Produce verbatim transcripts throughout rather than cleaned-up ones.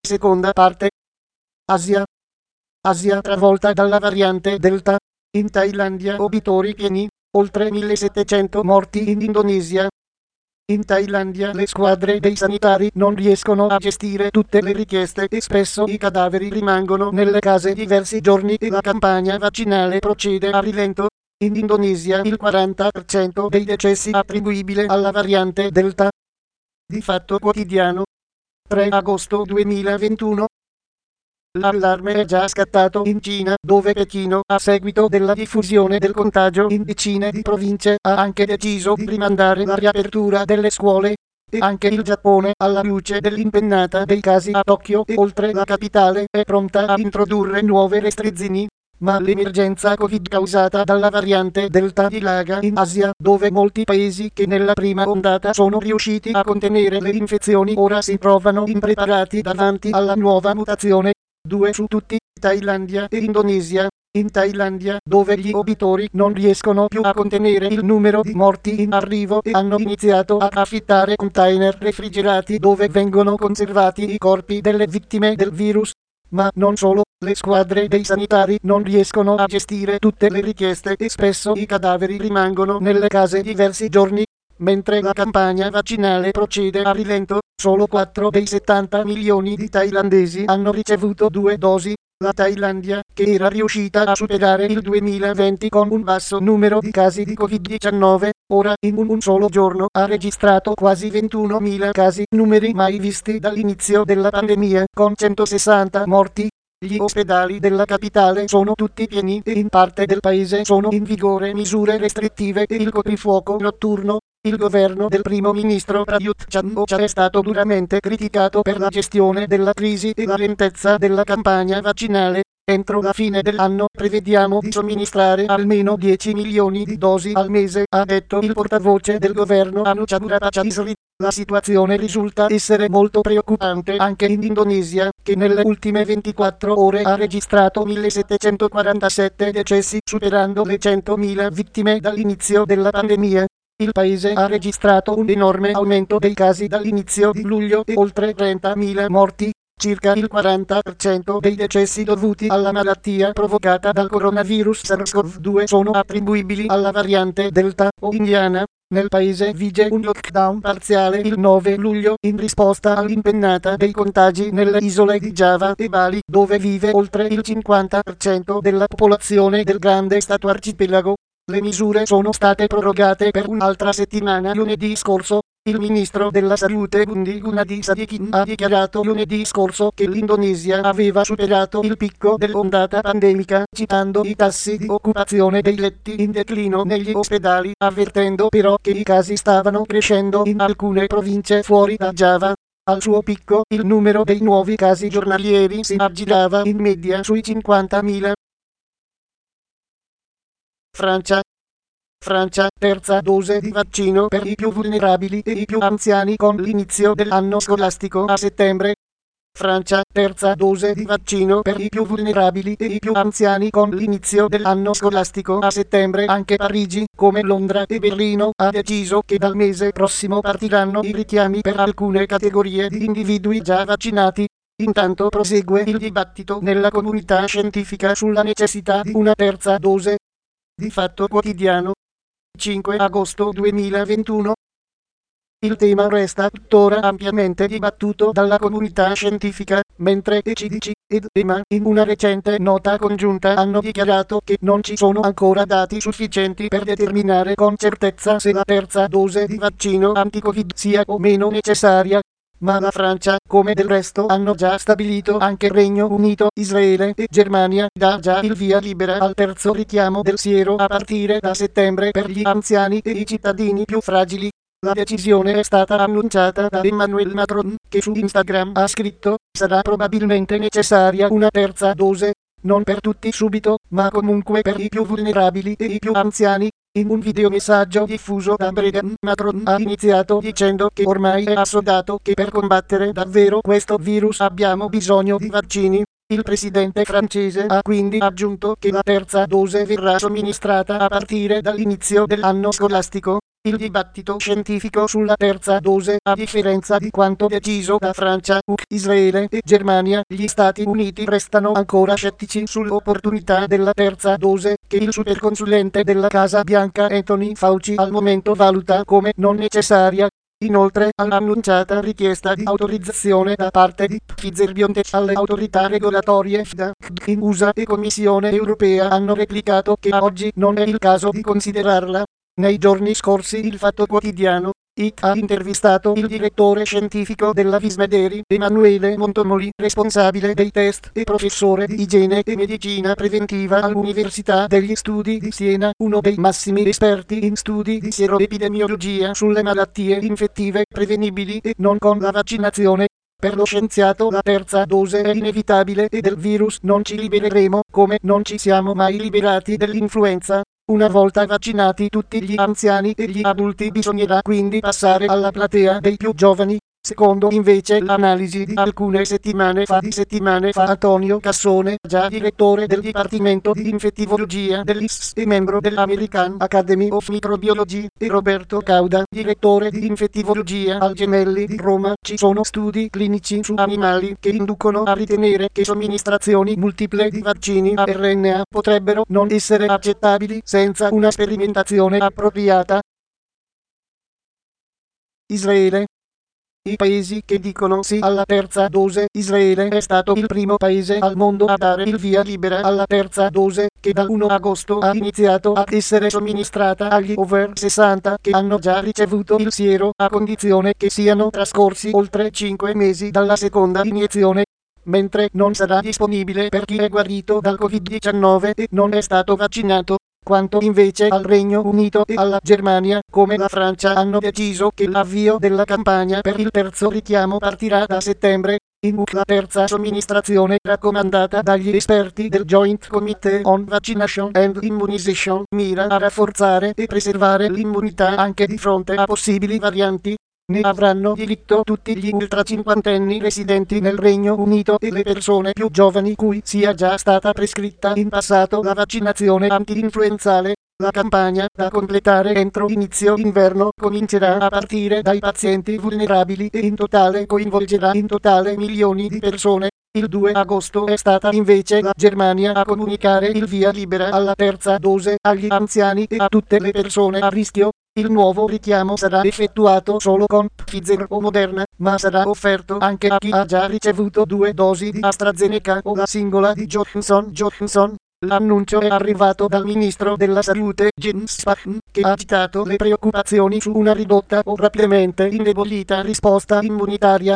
Seconda parte. Asia. Asia travolta dalla variante Delta. In Thailandia obitori pieni, oltre millesettecento morti in Indonesia. In Thailandia le squadre dei sanitari non riescono a gestire tutte le richieste e spesso i cadaveri rimangono nelle case diversi giorni e la campagna vaccinale procede a rilento. In Indonesia il quaranta per cento dei decessi attribuibile alla variante Delta. Di Fatto Quotidiano. tre agosto duemilaventuno. L'allarme è già scattato in Cina, dove Pechino, a seguito della diffusione del contagio in decine di province, ha anche deciso di rimandare la riapertura delle scuole. E anche il Giappone, alla luce dell'impennata dei casi a Tokyo e oltre la capitale, è pronta a introdurre nuove restrizioni. Ma l'emergenza Covid causata dalla variante Delta dilaga in Asia, dove molti paesi che nella prima ondata sono riusciti a contenere le infezioni ora si trovano impreparati davanti alla nuova mutazione. Due su tutti, Thailandia e Indonesia. In Thailandia, dove gli obitori non riescono più a contenere il numero di morti in arrivo e hanno iniziato a affittare container refrigerati dove vengono conservati i corpi delle vittime del virus. Ma non solo, le squadre dei sanitari non riescono a gestire tutte le richieste e spesso i cadaveri rimangono nelle case diversi giorni. Mentre la campagna vaccinale procede a rilento, solo quattro dei settanta milioni di thailandesi hanno ricevuto due dosi. La Thailandia, che era riuscita a superare il duemilaventi con un basso numero di casi di Covid diciannove, ora in un solo giorno ha registrato quasi ventunomila casi, numeri mai visti dall'inizio della pandemia, con centosessanta morti. Gli ospedali della capitale sono tutti pieni e in parte del paese sono in vigore misure restrittive e il coprifuoco notturno. Il governo del primo ministro Prayut Chan-o-cha è stato duramente criticato per la gestione della crisi e la lentezza della campagna vaccinale. Entro la fine dell'anno prevediamo di somministrare almeno dieci milioni di dosi al mese, ha detto il portavoce del governo Anuchadura Pachaisri. La situazione risulta essere molto preoccupante anche in Indonesia, che nelle ultime ventiquattro ore ha registrato millesettecentoquarantasette decessi, superando le centomila vittime dall'inizio della pandemia. Il paese ha registrato un enorme aumento dei casi dall'inizio di luglio e oltre trentamila morti. Circa il quaranta per cento dei decessi dovuti alla malattia provocata dal coronavirus SARS-CoV due sono attribuibili alla variante Delta o indiana. Nel paese vige un lockdown parziale il nove luglio in risposta all'impennata dei contagi nelle isole di Giava e Bali, dove vive oltre il cinquanta per cento della popolazione del grande stato arcipelago. Le misure sono state prorogate per un'altra settimana lunedì scorso. Il ministro della salute Budi Gunadi Sadikin ha dichiarato lunedì scorso che l'Indonesia aveva superato il picco dell'ondata pandemica, citando i tassi di occupazione dei letti in declino negli ospedali, avvertendo però che i casi stavano crescendo in alcune province fuori da Giava. Al suo picco, il numero dei nuovi casi giornalieri si aggirava in media sui cinquantamila. Francia. Francia, terza dose di vaccino per i più vulnerabili e i più anziani con l'inizio dell'anno scolastico a settembre. Francia, terza dose di vaccino per i più vulnerabili e i più anziani con l'inizio dell'anno scolastico a settembre. Anche Parigi, come Londra e Berlino, ha deciso che dal mese prossimo partiranno i richiami per alcune categorie di individui già vaccinati. Intanto prosegue il dibattito nella comunità scientifica sulla necessità di una terza dose. Di Fatto Quotidiano. cinque agosto duemilaventuno. Il tema resta tuttora ampiamente dibattuto dalla comunità scientifica, mentre E C D C ed E M A in una recente nota congiunta hanno dichiarato che non ci sono ancora dati sufficienti per determinare con certezza se la terza dose di vaccino anti-Covid sia o meno necessaria. Ma la Francia, come del resto hanno già stabilito anche Regno Unito, Israele e Germania, dà già il via libera al terzo richiamo del siero a partire da settembre per gli anziani e i cittadini più fragili. La decisione è stata annunciata da Emmanuel Macron, che su Instagram ha scritto: sarà probabilmente necessaria una terza dose, non per tutti subito, ma comunque per i più vulnerabili e i più anziani. In un videomessaggio diffuso da Bregan, Macron ha iniziato dicendo che ormai è assodato che per combattere davvero questo virus abbiamo bisogno di vaccini. Il presidente francese ha quindi aggiunto che la terza dose verrà somministrata a partire dall'inizio dell'anno scolastico. Il dibattito scientifico sulla terza dose, a differenza di quanto deciso da Francia, U K, Israele e Germania, gli Stati Uniti restano ancora scettici sull'opportunità della terza dose, che il superconsulente della Casa Bianca Anthony Fauci al momento valuta come non necessaria. Inoltre, all'annunciata richiesta di autorizzazione da parte di Pfizer-BioNTech alle autorità regolatorie F D A in U S A e Commissione Europea hanno replicato che a oggi non è il caso di considerarla. Nei giorni scorsi il Fatto Quotidiano I C ha intervistato il direttore scientifico della Vismederi, Emanuele Montomoli, responsabile dei test e professore di igiene e medicina preventiva all'Università degli Studi di Siena, uno dei massimi esperti in studi di sieroepidemiologia sulle malattie infettive prevenibili e non con la vaccinazione. Per lo scienziato la terza dose è inevitabile e del virus non ci libereremo, come non ci siamo mai liberati dell'influenza. Una volta vaccinati tutti gli anziani e gli adulti bisognerà quindi passare alla platea dei più giovani. Secondo invece l'analisi di alcune settimane fa di settimane fa Antonio Cassone, già direttore del Dipartimento di Infettivologia dell'I S S e membro dell'American Academy of Microbiology, e Roberto Cauda, direttore di Infettivologia al Gemelli di Roma, ci sono studi clinici su animali che inducono a ritenere che somministrazioni multiple di vaccini a R N A potrebbero non essere accettabili senza una sperimentazione appropriata. Israele. I paesi che dicono sì alla terza dose. Israele è stato il primo paese al mondo a dare il via libera alla terza dose, che dal primo agosto ha iniziato ad essere somministrata agli over sessanta che hanno già ricevuto il siero, a condizione che siano trascorsi oltre cinque mesi dalla seconda iniezione, mentre non sarà disponibile per chi è guarito dal covid diciannove e non è stato vaccinato. Quanto invece al Regno Unito e alla Germania, come la Francia, hanno deciso che l'avvio della campagna per il terzo richiamo partirà da settembre. In U K la terza somministrazione raccomandata dagli esperti del Joint Committee on Vaccination and Immunization mira a rafforzare e preservare l'immunità anche di fronte a possibili varianti. Ne avranno diritto tutti gli ultracinquantenni residenti nel Regno Unito e le persone più giovani cui sia già stata prescritta in passato la vaccinazione anti-influenzale. La campagna, da completare entro inizio inverno, comincerà a partire dai pazienti vulnerabili e in totale coinvolgerà in totale milioni di persone. Il due agosto è stata invece la Germania a comunicare il via libera alla terza dose agli anziani e a tutte le persone a rischio. Il nuovo richiamo sarà effettuato solo con Pfizer o Moderna, ma sarà offerto anche a chi ha già ricevuto due dosi di AstraZeneca o la singola di Johnson Johnson. L'annuncio è arrivato dal ministro della Salute Jens Spahn, che ha citato le preoccupazioni su una ridotta o rapidamente indebolita risposta immunitaria.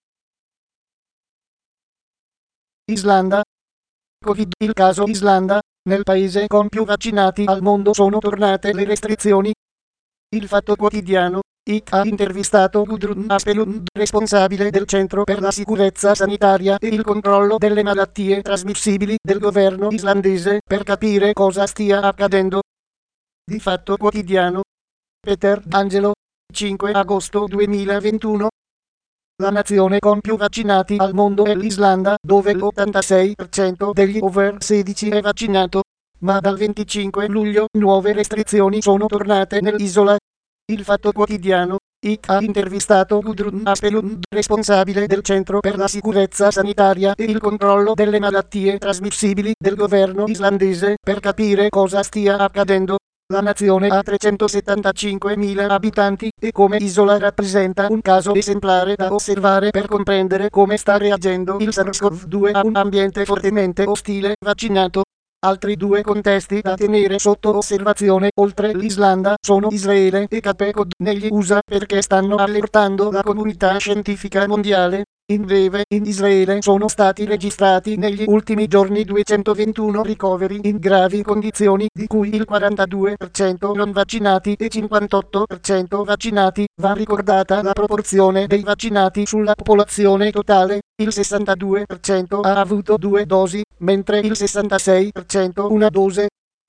Islanda. Covid. Il caso Islanda. Nel paese con più vaccinati al mondo sono tornate le restrizioni. Il Fatto Quotidiano. I C ha intervistato Gudrun Aspelund, responsabile del Centro per la Sicurezza Sanitaria e il Controllo delle Malattie Trasmissibili del governo islandese, per capire cosa stia accadendo. Di Fatto Quotidiano. Peter D'Angelo. cinque agosto duemilaventuno. La nazione con più vaccinati al mondo è l'Islanda, dove l'ottantasei per cento degli over sedici è vaccinato. Ma dal venticinque luglio nuove restrizioni sono tornate nell'isola. Il Fatto Quotidiano. I C ha intervistato Gudrun Aspelund, responsabile del Centro per la Sicurezza Sanitaria e il Controllo delle Malattie Trasmissibili del governo islandese, per capire cosa stia accadendo. La nazione ha trecentosettantacinquemila abitanti e come isola rappresenta un caso esemplare da osservare per comprendere come sta reagendo il SARS-CoV due a un ambiente fortemente ostile vaccinato. Altri due contesti da tenere sotto osservazione, oltre l'Islanda, sono Israele e Cape Cod negli U S A, perché stanno allertando la comunità scientifica mondiale. In breve, in Israele sono stati registrati negli ultimi giorni duecentoventuno ricoveri in gravi condizioni, di cui il quarantadue per cento non vaccinati e cinquantotto per cento vaccinati. Va ricordata la proporzione dei vaccinati sulla popolazione totale. Il sessantadue per cento ha avuto due dosi, mentre il sessantasei per cento una dose.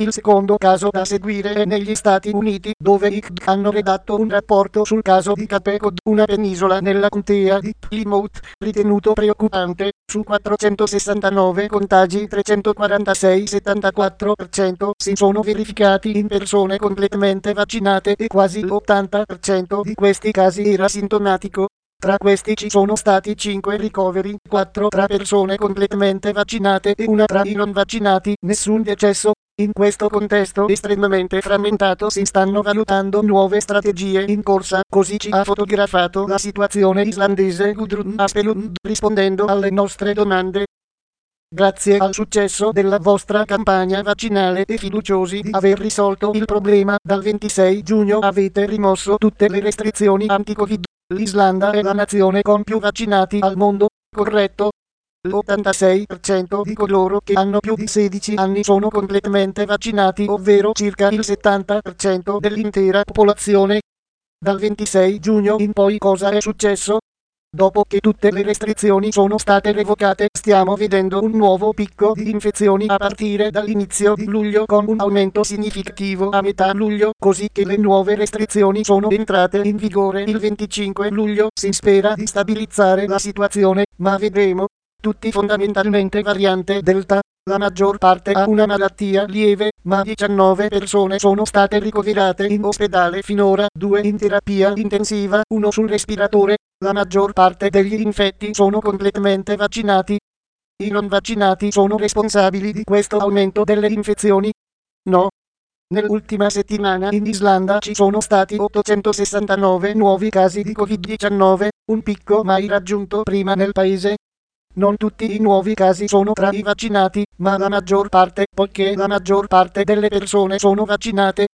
Il secondo caso da seguire è negli Stati Uniti, dove i C D hanno redatto un rapporto sul caso di Cape Cod, una penisola nella contea di Plymouth, ritenuto preoccupante. Su quattrocentosessantanove contagi, trecentoquarantasei, settantaquattro per cento, si sono verificati in persone completamente vaccinate e quasi l'ottanta per cento di questi casi era sintomatico. Tra questi ci sono stati cinque ricoveri, quattro tra persone completamente vaccinate e una tra i non vaccinati, nessun decesso. In questo contesto estremamente frammentato si stanno valutando nuove strategie in corsa, così ci ha fotografato la situazione islandese Gudrun Aspelund rispondendo alle nostre domande. Grazie al successo della vostra campagna vaccinale e fiduciosi di aver risolto il problema, dal ventisei giugno avete rimosso tutte le restrizioni anti-Covid. L'Islanda è la nazione con più vaccinati al mondo, corretto? L'ottantasei per cento di coloro che hanno più di sedici anni sono completamente vaccinati, ovvero circa il settanta per cento dell'intera popolazione. Dal ventisei giugno in poi cosa è successo? Dopo che tutte le restrizioni sono state revocate, stiamo vedendo un nuovo picco di infezioni a partire dall'inizio di luglio, con un aumento significativo a metà luglio, così che le nuove restrizioni sono entrate in vigore il venticinque luglio. Si spera di stabilizzare la situazione, ma vedremo. Tutti fondamentalmente variante Delta. La maggior parte ha una malattia lieve, ma diciannove persone sono state ricoverate in ospedale finora, due in terapia intensiva, uno sul respiratore. La maggior parte degli infetti sono completamente vaccinati. I non vaccinati sono responsabili di questo aumento delle infezioni? No. Nell'ultima settimana in Islanda ci sono stati ottocentosessantanove nuovi casi di Covid diciannove, un picco mai raggiunto prima nel paese. Non tutti i nuovi casi sono tra i vaccinati, ma la maggior parte, poiché la maggior parte delle persone sono vaccinate.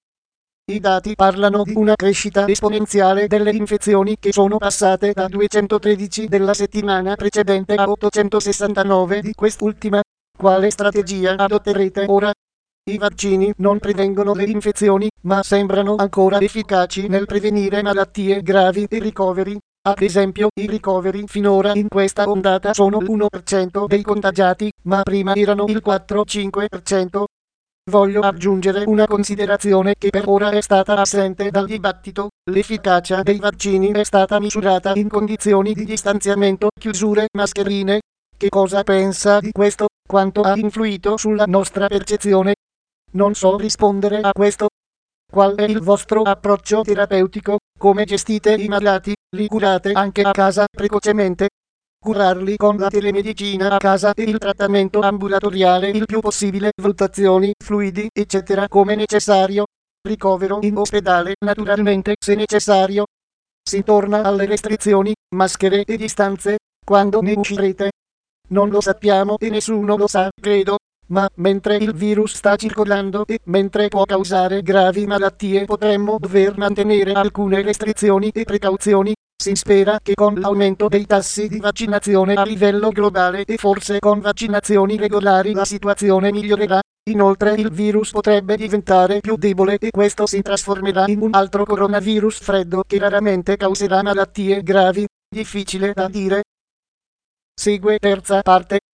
I dati parlano di una crescita esponenziale delle infezioni che sono passate da duecentotredici della settimana precedente a ottocentosessantanove di quest'ultima. Quale strategia adotterete ora? I vaccini non prevengono le infezioni, ma sembrano ancora efficaci nel prevenire malattie gravi e ricoveri. Ad esempio, i ricoveri finora in questa ondata sono l'uno per cento dei contagiati, ma prima erano il quattro-cinque per cento. Voglio aggiungere una considerazione che per ora è stata assente dal dibattito. L'efficacia dei vaccini è stata misurata in condizioni di distanziamento, chiusure, mascherine. Che cosa pensa di questo? Quanto ha influito sulla nostra percezione? Non so rispondere a questo. Qual è il vostro approccio terapeutico? Come gestite i malati? Li curate anche a casa precocemente? Curarli con la telemedicina a casa e il trattamento ambulatoriale il più possibile, valutazioni, fluidi, eccetera come necessario. Ricovero in ospedale naturalmente se necessario. Si torna alle restrizioni, maschere e distanze. Quando ne uscirete? Non lo sappiamo e nessuno lo sa, credo. Ma mentre il virus sta circolando e mentre può causare gravi malattie potremmo dover mantenere alcune restrizioni e precauzioni. Si spera che con l'aumento dei tassi di vaccinazione a livello globale e forse con vaccinazioni regolari la situazione migliorerà. Inoltre il virus potrebbe diventare più debole e questo si trasformerà in un altro coronavirus freddo che raramente causerà malattie gravi. Difficile da dire. Segue terza parte.